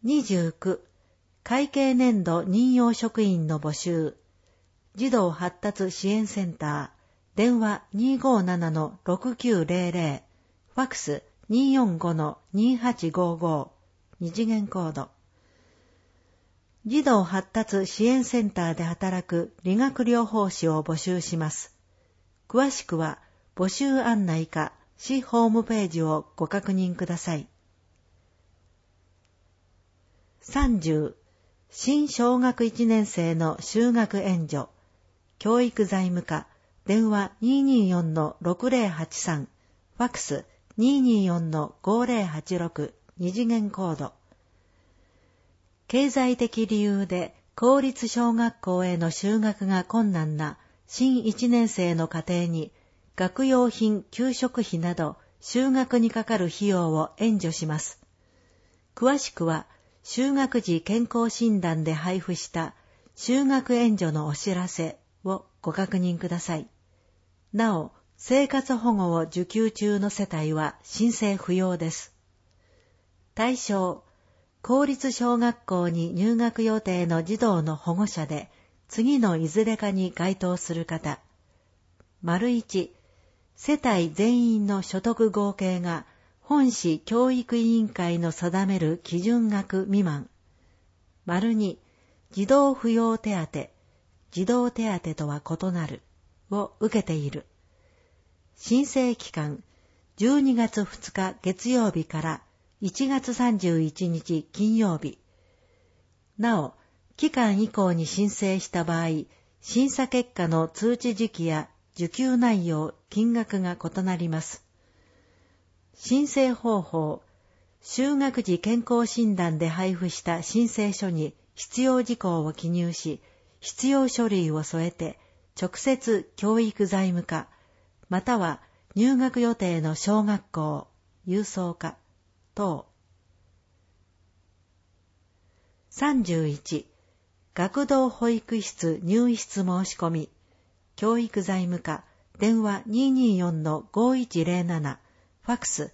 29、会計年度任用職員の募集。児童発達支援センター、電話 257-6900、ファクス 245-2855、二次元コード。児童発達支援センターで働く理学療法士を募集します。詳しくは募集案内か市ホームページをご確認ください。30、新小学1年生の就学援助。教育財務課、電話 224-6083、ファクス 224-5086、二次元コード。経済的理由で公立小学校への就学が困難な新1年生の家庭に学用品、給食費など就学にかかる費用を援助します。詳しくは就学時健康診断で配布した就学援助のお知らせをご確認ください。なお、生活保護を受給中の世帯は申請不要です。対象、公立小学校に入学予定の児童の保護者で、次のいずれかに該当する方。1、世帯全員の所得合計が本市教育委員会の定める基準額未満。2、児童扶養手当、児童手当とは異なる、を受けている。申請期間、12月2日月曜日から1月31日金曜日。なお、期間以降に申請した場合、審査結果の通知時期や受給内容、金額が異なります。申請方法、就学時健康診断で配布した申請書に必要事項を記入し、必要書類を添えて、直接教育財務課、または入学予定の小学校、郵送課、等。31、学童保育室入室申し込み、教育財務課、電話 224-5107、ファクス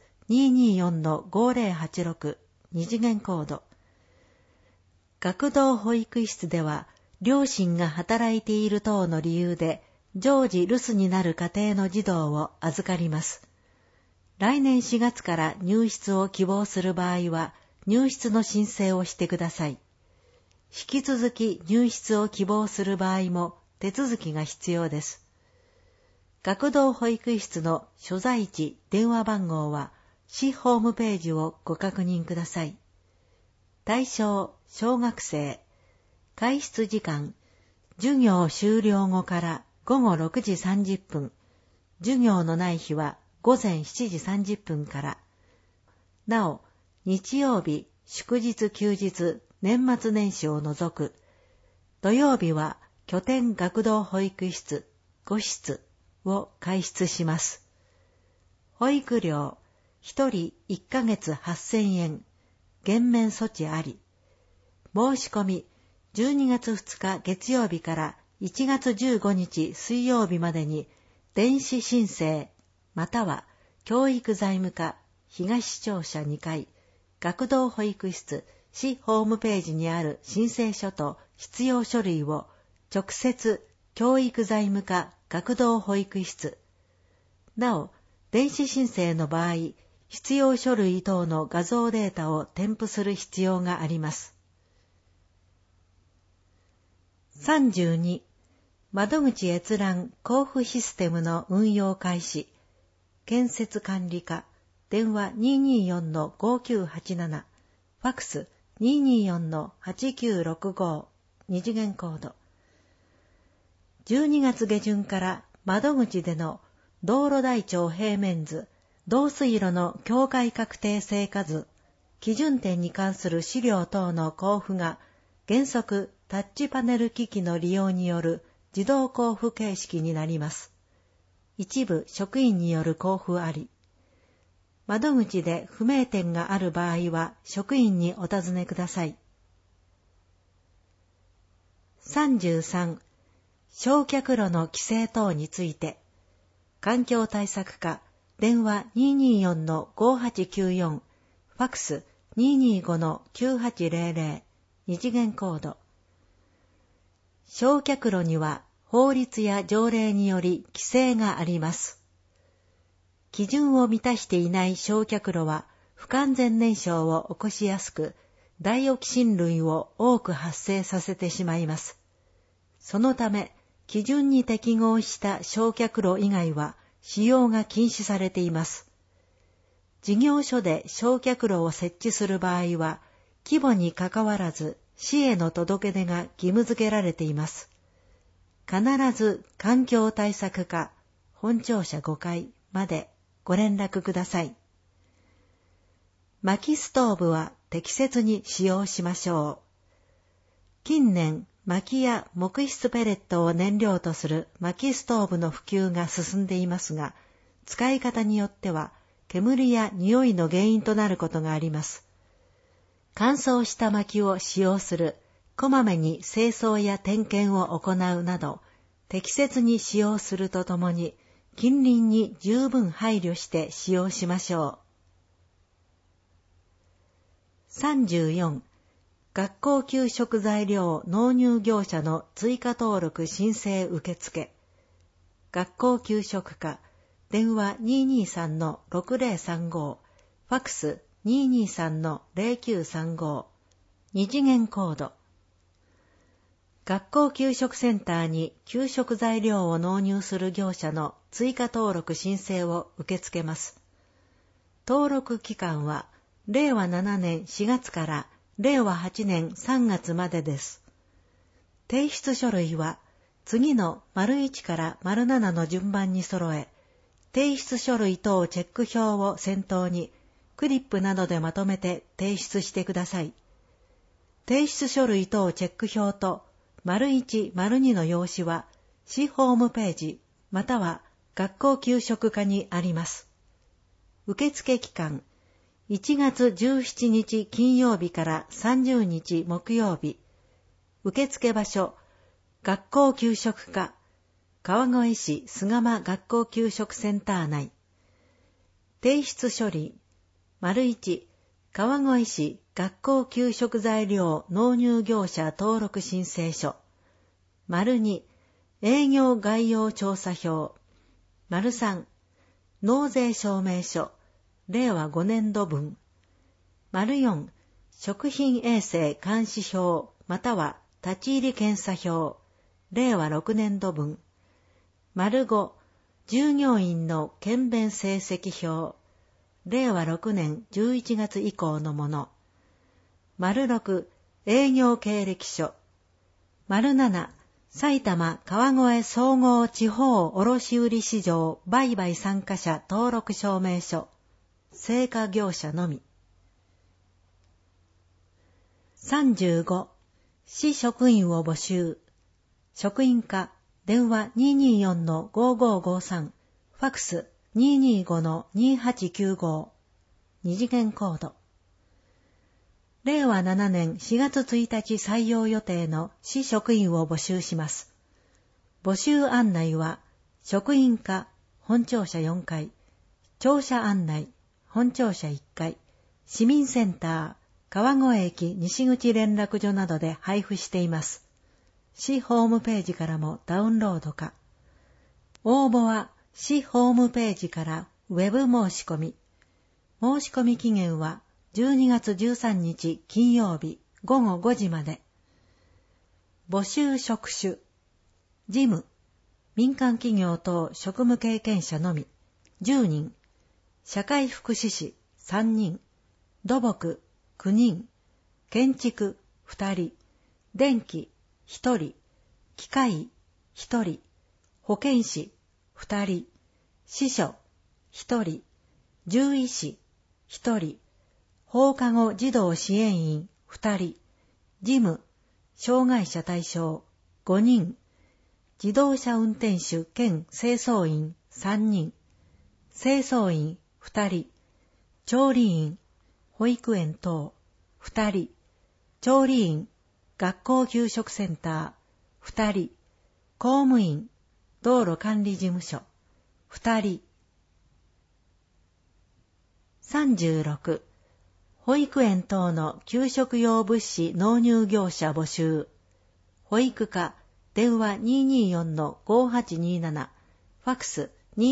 224-5086、二次元コード。学童保育室では、両親が働いている等の理由で、常時留守になる家庭の児童を預かります。来年4月から入室を希望する場合は、入室の申請をしてください。引き続き入室を希望する場合も手続きが必要です。学童保育室の所在地、電話番号は、市ホームページをご確認ください。対象、小学生。開室時間、授業終了後から午後6時30分。授業のない日は午前7時30分から。なお、日曜日、祝日休日、年末年始を除く。土曜日は拠点学童保育室5室を開設します。保育料、1人1ヶ月8000円。減免措置あり。申し込み、12月2日月曜日から1月15日水曜日までに電子申請または教育財務課東市庁舎2階学童保育室市ホームページにある申請書と必要書類を直接教育財務課学童保育室。なお、電子申請の場合、必要書類等の画像データを添付する必要があります。32、窓口閲覧交付システムの運用開始。建設管理課、電話 224-5987、ファクス 224-8965、二次元コード。12月下旬から窓口での道路台帳平面図、導水路の境界確定成果図、基準点に関する資料等の交付が原則タッチパネル機器の利用による自動交付形式になります。一部職員による交付あり。窓口で不明点がある場合は職員にお尋ねください。33、焼却炉の規制等について、環境対策課、電話 224-5894、ファクス 225-9800 二次元コード。焼却炉には法律や条例により規制があります。基準を満たしていない焼却炉は不完全燃焼を起こしやすく、ダイオキシン類を多く発生させてしまいます。そのため、基準に適合した焼却炉以外は使用が禁止されています。事業所で焼却炉を設置する場合は、規模にかかわらず市への届け出が義務付けられています。必ず環境対策課本庁舎5階までご連絡ください。薪ストーブは適切に使用しましょう。近年、薪や木質ペレットを燃料とする薪ストーブの普及が進んでいますが、使い方によっては煙や匂いの原因となることがあります。乾燥した薪を使用する、こまめに清掃や点検を行うなど、適切に使用するとともに、近隣に十分配慮して使用しましょう。34. 学校給食材料納入業者の追加登録申請受付。学校給食課、電話 223-6035、ファクス 223-0935、二次元コード。学校給食センターに給食材料を納入する業者の追加登録申請を受け付けます。登録期間は令和7年4月から令和8年3月までです。提出書類は次の ① から �7 の順番に揃え、提出書類等チェック表を先頭にクリップなどでまとめて提出してください。提出書類等チェック表と ①、②の用紙は市ホームページまたは学校給食課にあります。受付期間1月17日金曜日から30日木曜日。受付場所学校給食課川越市菅間学校給食センター内。提出書類 ① 川越市学校給食材料納入業者登録申請書 ② 営業概要調査票 ③ 納税証明書令和5年度分 ④ 食品衛生監視票または立ち入り検査票令和6年度分 ⑤ 従業員の検便成績表令和6年11月以降のもの ⑥ 営業経歴書 ⑦ 埼玉川越総合地方卸売市場売買参加者登録証明書成果業者のみ。35. 市職員を募集。職員課電話 224-5553 ファクス 225-2895 二次元コード。令和7年4月1日採用予定の市職員を募集します。募集案内は職員課本庁舎4階、庁舎案内本庁舎1階、市民センター川越駅西口連絡所などで配布しています。市ホームページからもダウンロード可。応募は市ホームページからウェブ申し込み。申し込み期限は12月13日金曜日午後5時まで。募集職種。事務、民間企業等職務経験者のみ、10人。社会福祉士、3人。土木、9人。建築、2人。電気、1人。機械、1人。保健師、2人。司書、1人。獣医師、1人。放課後児童支援員、2人。事務、障害者対象、5人。自動車運転手兼清掃員、3人。清掃員、2人。調理員、保育園等、2人。調理員、学校給食センター、2人。公務員、道路管理事務所、2人。36. 保育園等の給食用物資納入業者募集。保育課、電話 224-5827、ファックス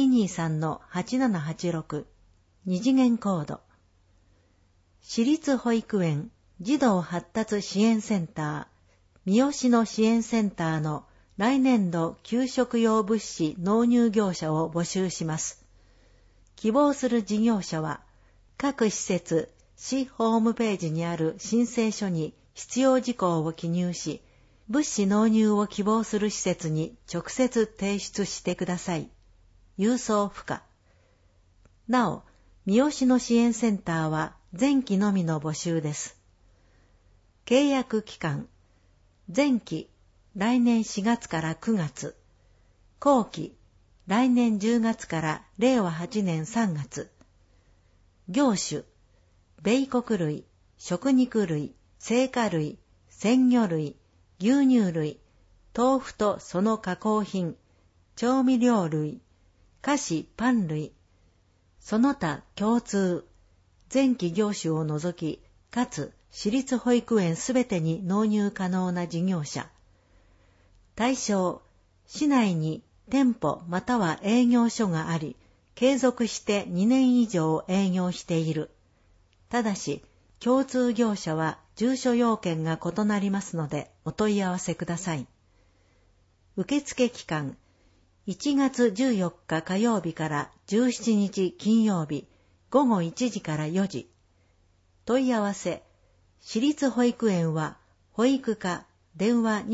223-8786、二次元コード。私立保育園児童発達支援センター、三好野支援センターの来年度給食用物資納入業者を募集します。希望する事業者は、各施設、市ホームページにある申請書に必要事項を記入し、物資納入を希望する施設に直接提出してください。郵送不可。なお、三好野支援センターは前期のみの募集です。契約期間。前期、来年4月から9月。後期、来年10月から令和8年3月。業種、米穀類、食肉類、青果類、鮮魚類、牛乳類、豆腐とその加工品、調味料類、菓子パン類、その他共通、前期業種を除き、かつ私立保育園すべてに納入可能な事業者。対象、市内に店舗または営業所があり、継続して2年以上営業している。ただし、共通業者は住所要件が異なりますのでお問い合わせください。受付期間、1月14日火曜日から17日金曜日、午後1時から4時。問い合わせ、私立保育園は保育課電話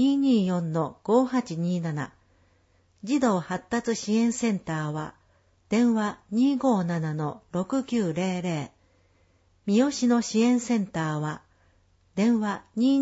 224-5827、児童発達支援センターは電話 257-6900、三好野支援センターは電話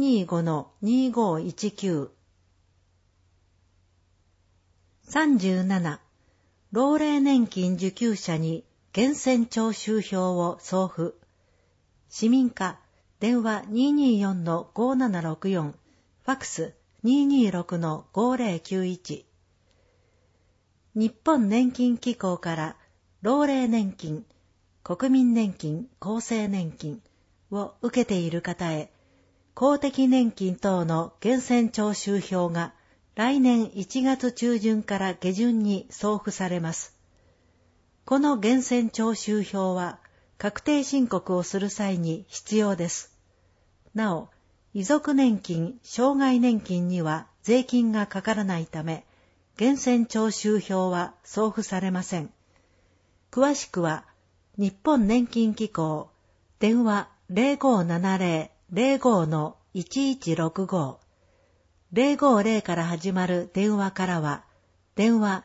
225-2519。37、老齢年金受給者に源泉徴収票を送付。市民課電話 224-5764、ファックス 226-5091。日本年金機構から老齢年金、国民年金、厚生年金を受けている方へ、公的年金等の源泉徴収票が来年1月中旬から下旬に送付されます。この源泉徴収票は確定申告をする際に必要です。なお、遺族年金、障害年金には税金がかからないため、源泉徴収票は送付されません。詳しくは、日本年金機構、電話 0570-05-1165、050から始まる電話からは、電話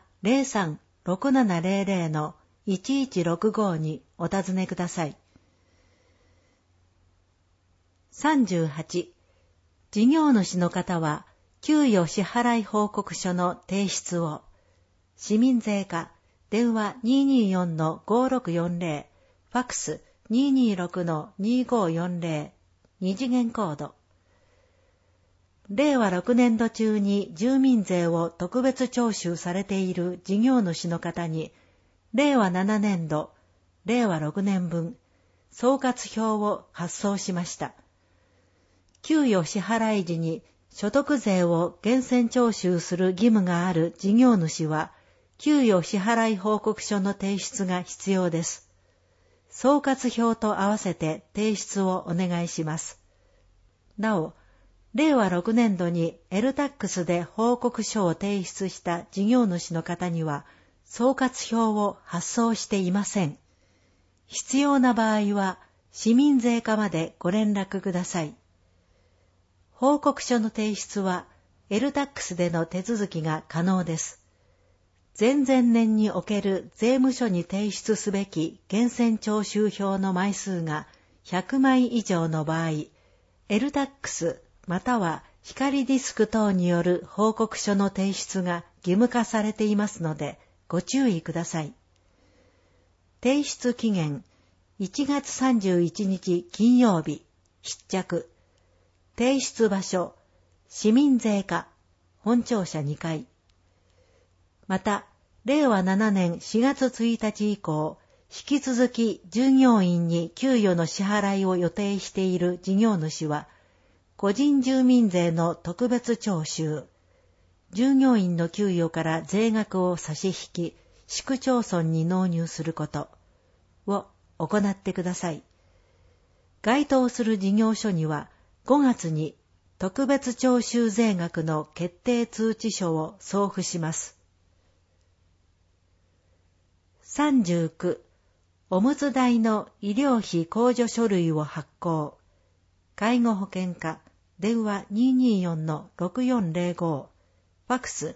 03-6700-1165 にお尋ねください。38、事業主の方は、給与支払い報告書の提出を、市民税課、電話 224-5640、ファックス 226-2540、二次元コード。令和6年度中に住民税を特別徴収されている事業主の方に、令和7年度、令和6年分、総括表を発送しました。給与支払い時に所得税を源泉徴収する義務がある事業主は、給与支払い報告書の提出が必要です。総括表と合わせて提出をお願いします。なお、令和6年度に LTAX で報告書を提出した事業主の方には、総括表を発送していません。必要な場合は、市民税課までご連絡ください。報告書の提出は、LTAX での手続きが可能です。前々年における税務署に提出すべき源泉徴収票の枚数が100枚以上の場合、LTAX または光ディスク等による報告書の提出が義務化されていますので、ご注意ください。提出期限、1月31日金曜日、必着。提出場所、市民税課、本庁舎2階。また、令和7年4月1日以降、 引き続き従業員に給与の支払いを予定している事業主は、個人住民税の特別徴収、従業員の給与から税額を差し引き、市区町村に納入することを行ってください。該当する事業所には、5月に特別徴収税額の決定通知書を送付します。39、おむつ代の医療費控除書類を発行。介護保険課、電話 224-6405、ファックス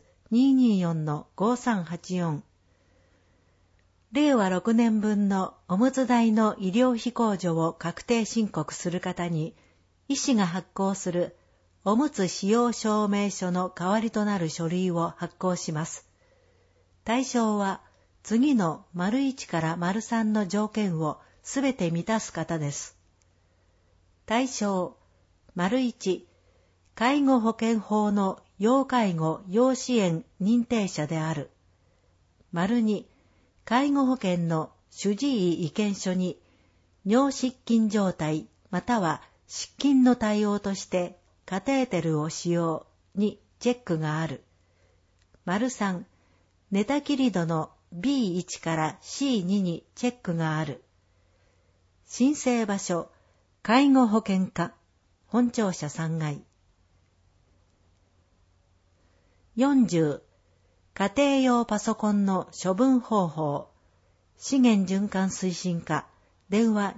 224-5384。令和6年分のおむつ代の医療費控除を確定申告する方に、医師が発行するおむつ使用証明書の代わりとなる書類を発行します。対象は、次の①から③の条件をすべて満たす方です。対象、①、介護保険法の要介護・要支援認定者である。②、介護保険の主治医意見書に、尿失禁状態または失禁の対応としてカテーテルを使用にチェックがある。③、寝たきり度のB1 から C2 にチェックがある。申請場所、介護保険課、本庁舎3階。40、家庭用パソコンの処分方法、資源循環推進課、電話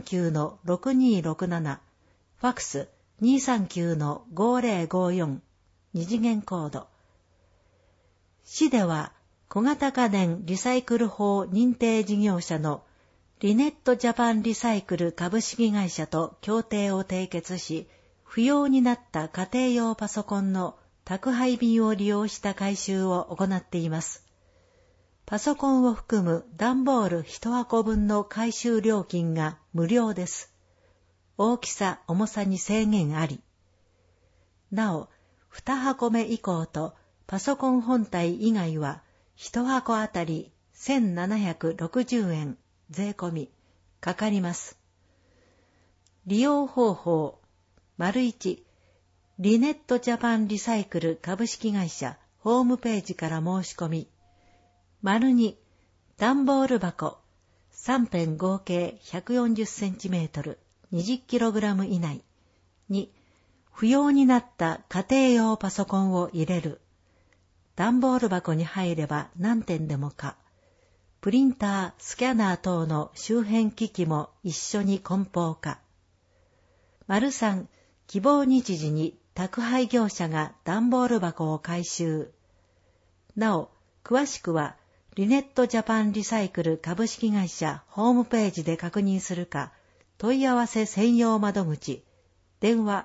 239-6267、ファックス 239-5054、二次元コード。市では、小型家電リサイクル法認定事業者のリネットジャパンリサイクル株式会社と協定を締結し、不要になった家庭用パソコンの宅配便を利用した回収を行っています。パソコンを含む段ボール1箱分の回収料金が無料です。大きさ、重さに制限あり。なお、2箱目以降とパソコン本体以外は、1箱あたり1760円税込みかかります。利用方法、①、リネットジャパンリサイクル株式会社ホームページから申し込み、②、段ボール箱3辺合計140センチメートル20キログラム以内。2、不要になった家庭用パソコンを入れる。段ボール箱に入れば何点でもか。プリンター、スキャナー等の周辺機器も一緒に梱包か。③、希望日時に宅配業者が段ボール箱を回収。なお、詳しくは、リネットジャパンリサイクル株式会社ホームページで確認するか、問い合わせ専用窓口、電話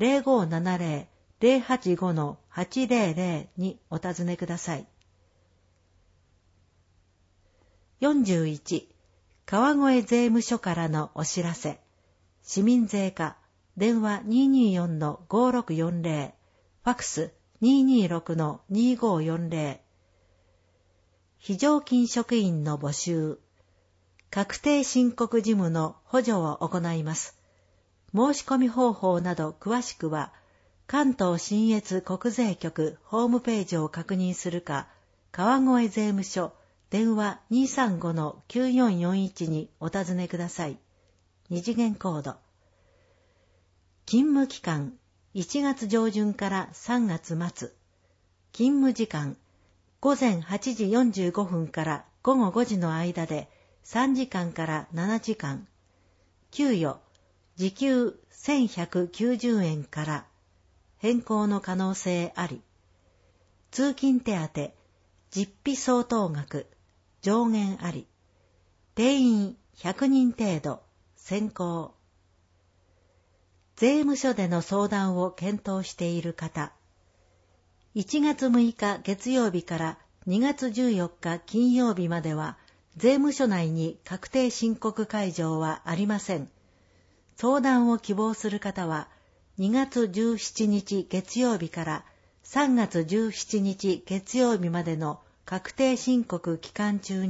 0570-085-800にお尋ねください。41、川越税務署からのお知らせ。市民税課、電話 224-5640、ファックス 226-2540。非常勤職員の募集。確定申告事務の補助を行います。申し込み方法など詳しくは、関東信越国税局ホームページを確認するか、川越税務署電話 235-9441 にお尋ねください。二次元コード。勤務期間、1月上旬から3月末。勤務時間、午前8時45分から午後5時の間で3時間から7時間。給与、時給1190円から変更の可能性あり。通勤手当、実費相当額、上限あり。定員100人程度、先行。税務署での相談を検討している方。1月6日月曜日から2月14日金曜日までは、税務署内に確定申告会場はありません。相談を希望する方は、2月17日月曜日から3月17日月曜日までの確定申告期間中に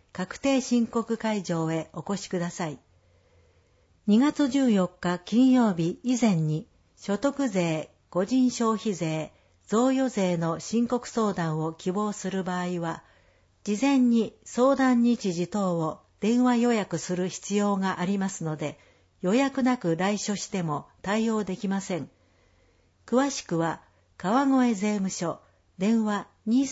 確定申告会場へお越しください。2月14日金曜日以前に所得税、個人消費税、贈与税の申告相談を希望する場合は、事前に相談日時等を電話予約する必要がありますので、予約なく来所しても対応できません。詳しくは、川越税務署、電話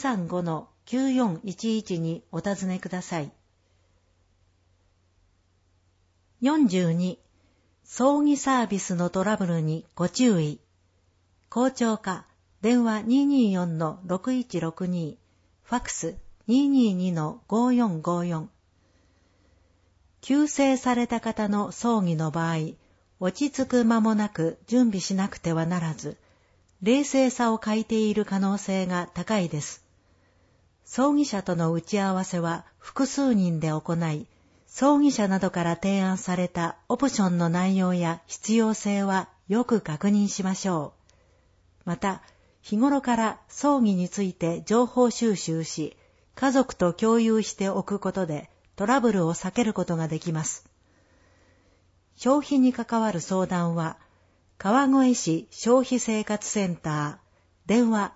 235-9411 にお尋ねください。42、葬儀サービスのトラブルにご注意。校長課、電話 224-6162、ファックス 222-5454。急逝された方の葬儀の場合、落ち着く間もなく準備しなくてはならず、冷静さを欠いている可能性が高いです。葬儀者との打ち合わせは複数人で行い、葬儀者などから提案されたオプションの内容や必要性はよく確認しましょう。また、日頃から葬儀について情報収集し、家族と共有しておくことでトラブルを避けることができます。消費に関わる相談は、川越市消費生活センター、電話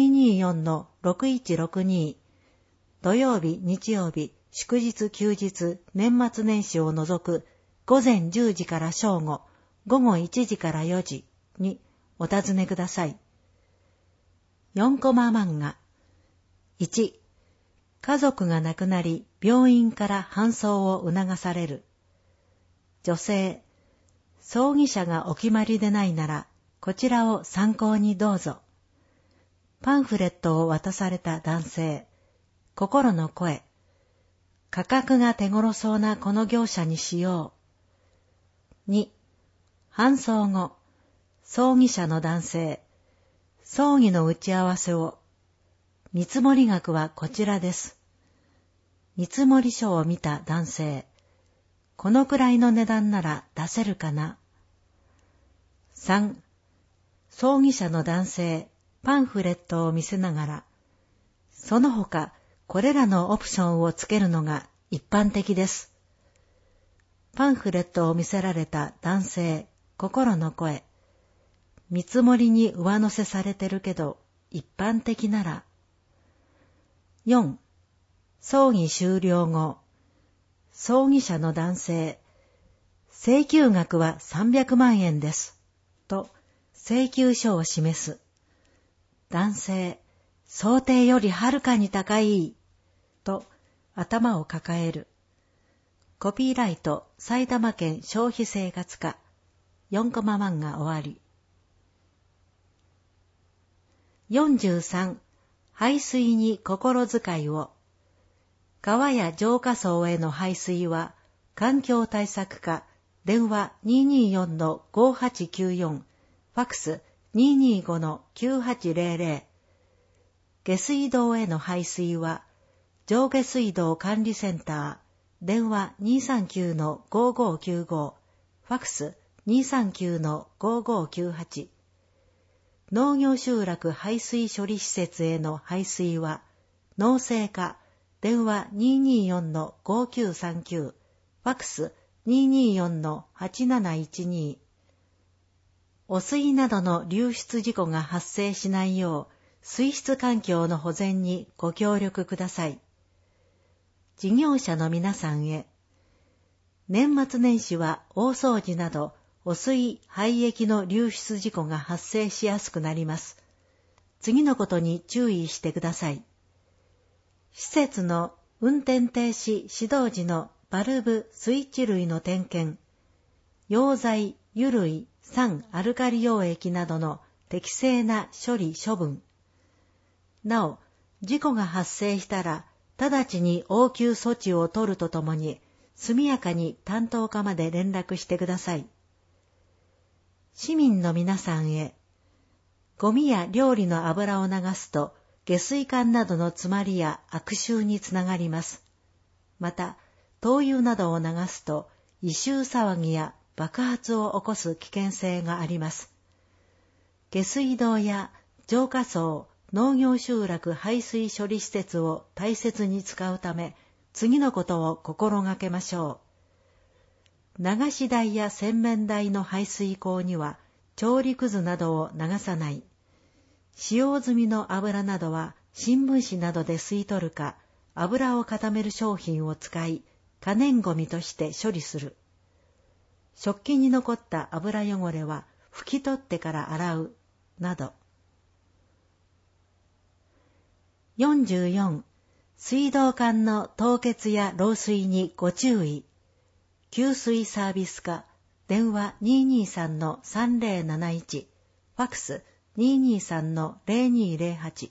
224-6162、土曜日、日曜日、祝日、休日、年末年始を除く午前10時から正午、午後1時から4時にお尋ねください。4コマ漫画。1、家族が亡くなり病院から搬送を促される。女性、葬儀者がお決まりでないなら、こちらを参考にどうぞ。パンフレットを渡された男性、心の声。価格が手頃そうなこの業者にしよう。2、搬送後、葬儀者の男性、葬儀の打ち合わせを。見積額はこちらです。見積書を見た男性、このくらいの値段なら出せるかな。3、葬儀者の男性、パンフレットを見せながら、その他、これらのオプションをつけるのが一般的です。パンフレットを見せられた男性、心の声、見積もりに上乗せされてるけど、一般的なら。4、葬儀終了後、葬儀者の男性、請求額は300万円です。と、請求書を示す。男性、想定よりはるかに高い。と、頭を抱える。コピーライト、埼玉県消費生活課。4コマ漫画終わり。43、排水に心遣いを。川や浄化槽への排水は、環境対策課、電話 224-5894、ファックス 225-9800。下水道への排水は、上下水道管理センター、電話 239-5595、ファックス 239-5598。農業集落排水処理施設への排水は、農政課、電話 224-5939、ファックス 224-8712。汚水などの流出事故が発生しないよう、水質環境の保全にご協力ください。事業者の皆さんへ。年末年始は大掃除など、汚水・排液の流出事故が発生しやすくなります。次のことに注意してください。施設の運転停止始動時のバルブ・スイッチ類の点検、溶剤、油類、酸アルカリ溶液などの適正な処理処分。なお、事故が発生したら、直ちに応急措置を取るとともに、速やかに担当課まで連絡してください。市民の皆さんへ、ゴミや料理の油を流すと、下水管などの詰まりや悪臭につながります。また、灯油などを流すと、異臭騒ぎや爆発を起こす危険性があります。下水道や浄化槽、農業集落排水処理施設を大切に使うため、 次のことを心がけましょう。流し台や洗面台の排水口には調理くずなどを流さない。使用済みの油などは新聞紙などで吸い取るか、油を固める商品を使い、可燃ごみとして処理する。食器に残った油汚れは拭き取ってから洗う、など。44. 水道管の凍結や漏水にご注意。給水サービス課、電話 223-3071、ファクス 223-0208。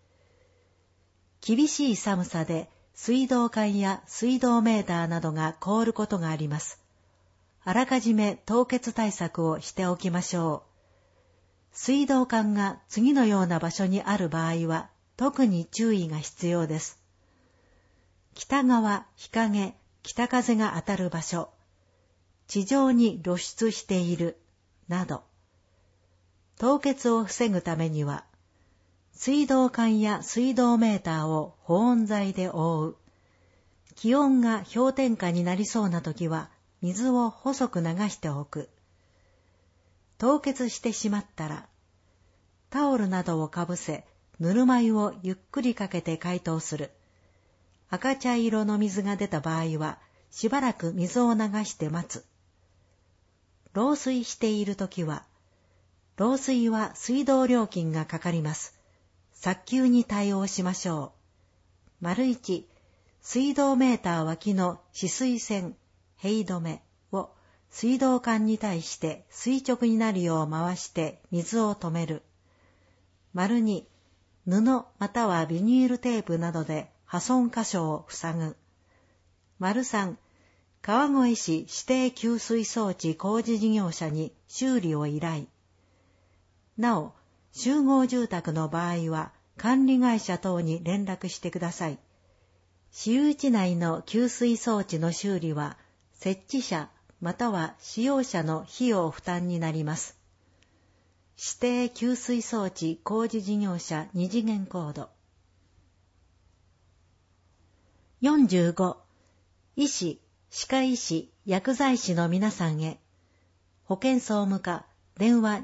厳しい寒さで水道管や水道メーターなどが凍ることがあります。あらかじめ凍結対策をしておきましょう。水道管が次のような場所にある場合は特に注意が必要です。北側、日陰、北風が当たる場所、地上に露出している、など。凍結を防ぐためには、水道管や水道メーターを保温材で覆う。気温が氷点下になりそうなときは、水を細く流しておく。凍結してしまったら、タオルなどをかぶせ、ぬるま湯をゆっくりかけて解凍する。赤茶色の水が出た場合は、しばらく水を流して待つ。漏水しているときは、漏水は水道料金がかかります。早急に対応しましょう。1、水道メーター脇の止水栓、塀止めを水道管に対して垂直になるよう回して水を止める。2、布またはビニールテープなどで破損箇所を塞ぐ。3、川越市指定給水装置工事事業者に修理を依頼。なお、集合住宅の場合は管理会社等に連絡してください。私有地内の給水装置の修理は設置者または使用者の費用負担になります。指定給水装置工事事業者2次元コード。45. 医師、歯科医師、薬剤師の皆さんへ。保健総務課、電話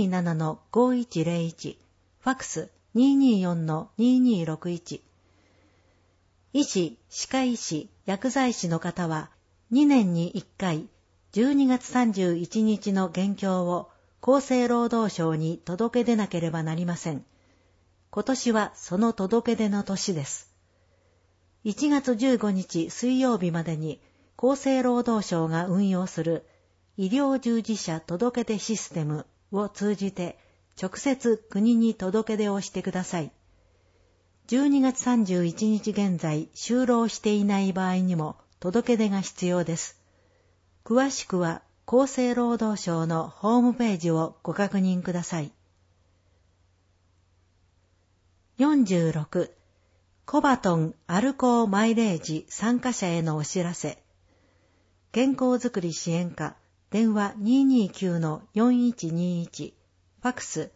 227-5101、ファクス 224-2261。医師、歯科医師、薬剤師の方は、2年に1回、12月31日の現況を厚生労働省に届け出なければなりません。今年はその届け出の年です。1月15日水曜日までに厚生労働省が運用する医療従事者届け出システムを通じて直接国に届け出をしてください。12月31日現在就労していない場合にも届け出が必要です。詳しくは厚生労働省のホームページをご確認ください。46. コバトンアルコーマイレージ参加者へのお知らせ。健康づくり支援課、電話 229-4121、ファクス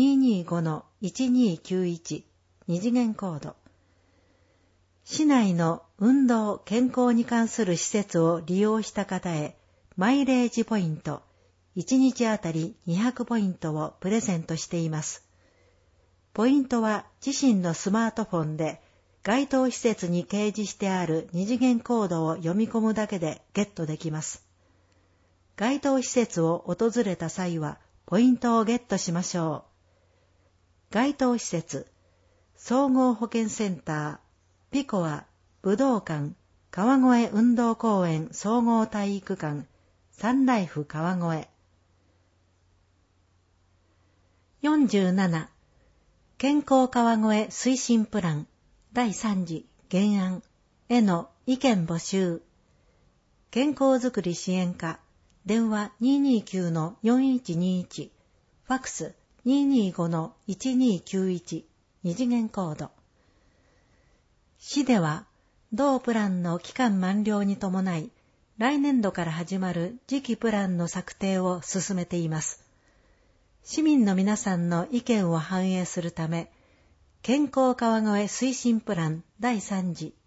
225-1291、二次元コード。市内の運動・健康に関する施設を利用した方へ、マイレージポイント、1日あたり200ポイントをプレゼントしています。ポイントは自身のスマートフォンで、該当施設に掲示してある二次元コードを読み込むだけでゲットできます。該当施設を訪れた際は、ポイントをゲットしましょう。該当施設、総合保健センター、ピコア、武道館、川越運動公園総合体育館、サンライフ川越。47. 健康川越推進プラン第3次原案への意見募集。健康づくり支援課、電話 229-4121、ファクス 225-1291、二次元コード。市では、同プランの期間満了に伴い、来年度から始まる次期プランの策定を進めています。市民の皆さんの意見を反映するため、健康川越推進プラン第3次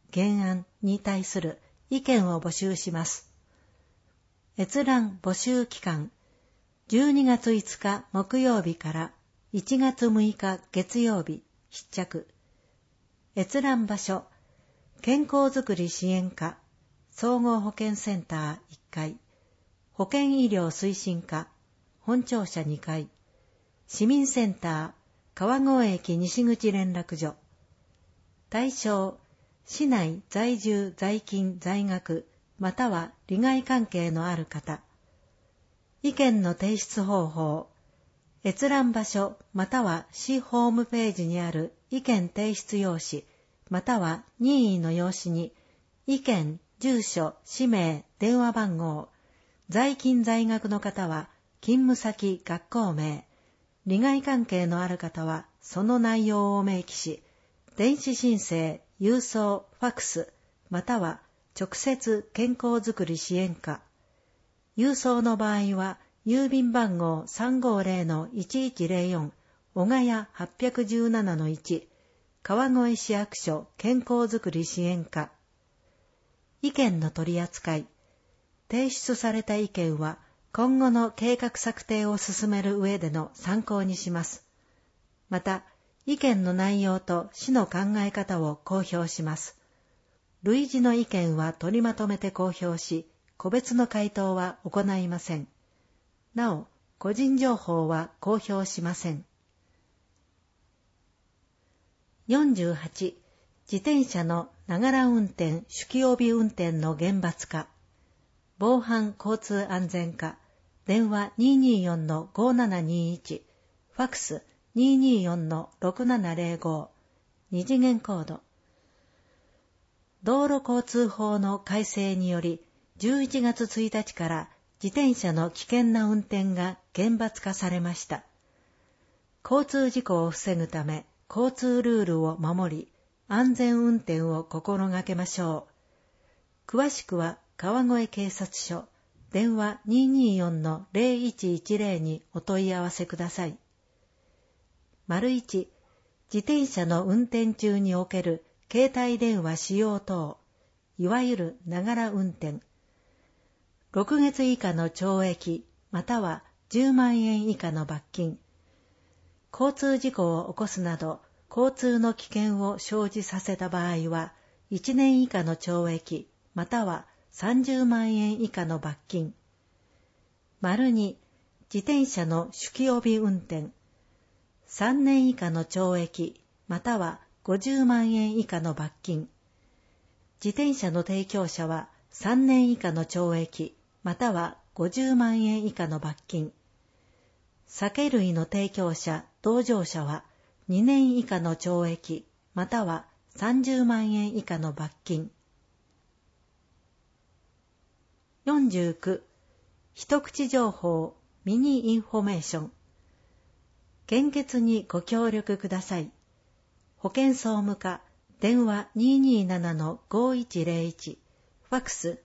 原案に対する意見を募集します。閲覧募集期間、12月5日木曜日から1月6日月曜日必着。閲覧場所、健康づくり支援課、総合保健センター1階、保健医療推進課、本庁舎2階、市民センター、川越駅西口連絡所。対象、市内在住在勤在学、または利害関係のある方。意見の提出方法、閲覧場所または市ホームページにある意見提出用紙、または任意の用紙に、意見、住所、氏名、電話番号、在勤在学の方は勤務先、学校名、利害関係のある方はその内容を明記し、電子申請、郵送、ファクス、または直接健康づくり支援課。郵送の場合は、郵便番号 350-1104 小ヶ谷 817-1 川越市役所健康づくり支援課。意見の取り扱い。提出された意見は今後の計画策定を進める上での参考にします。また、意見の内容と市の考え方を公表します。類似の意見は取りまとめて公表し、個別の回答は行いません。なお、個人情報は公表しません。48、自転車のながら運転、酒気帯び運転の厳罰化。防犯交通安全課、電話 224-5721、ファクス 224-6705、二次元コード。道路交通法の改正により、11月1日から自転車の危険な運転が厳罰化されました。交通事故を防ぐため、交通ルールを守り、安全運転を心がけましょう。詳しくは川越警察署、電話 224-0110 にお問い合わせください。1、自転車の運転中における携帯電話使用等、いわゆるながら運転。6月以下の懲役、または10万円以下の罰金。交通事故を起こすなど、交通の危険を生じさせた場合は、1年以下の懲役、または30万円以下の罰金。2、自転車の酒気帯び運転。3年以下の懲役、または50万円以下の罰金。自転車の提供者は3年以下の懲役、または50万円以下の罰金。酒類の提供者、同乗者は2年以下の懲役、または30万円以下の罰金。49、一口情報、ミニインフォメーション。献血にご協力ください。保健総務課、電話 227-5101、ファクス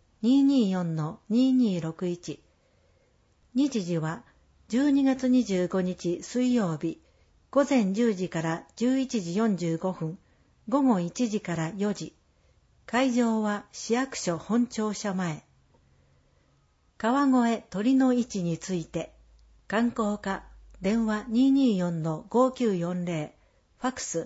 224-2261。日時は12月25日水曜日、午前10時から11時45分、午後1時から4時。会場は市役所本庁舎前。川越鳥の位置について、観光課、電話 224-5940、ファクス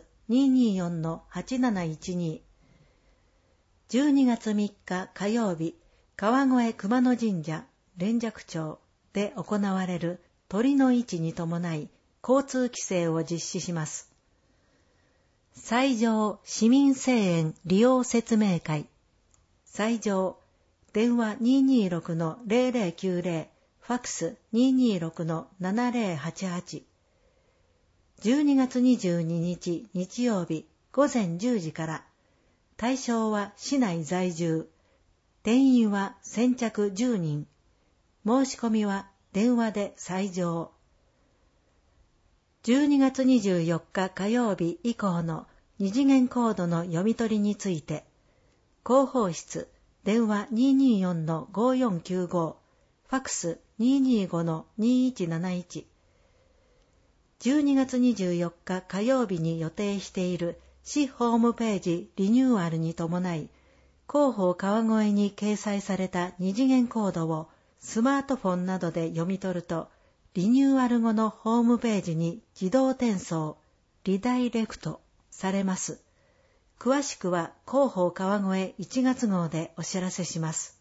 224-8712。12月3日火曜日、川越熊野神社、連雀町で行われる鳥の位置に伴い、交通規制を実施します。西条市民声援利用説明会。西条、電話 226-0090、ファクス 226-7088。12月22日日曜日午前10時から。対象は市内在住。定員は先着10人。申し込みは電話で西条。12月24日火曜日以降の二次元コードの読み取りについて、広報室、電話 224-5495、ファクス 225-2171。12月24日火曜日に予定している市ホームページリニューアルに伴い、広報川越に掲載された二次元コードをスマートフォンなどで読み取ると、リニューアル後のホームページに自動転送、リダイレクトされます。詳しくは広報川越1月号でお知らせします。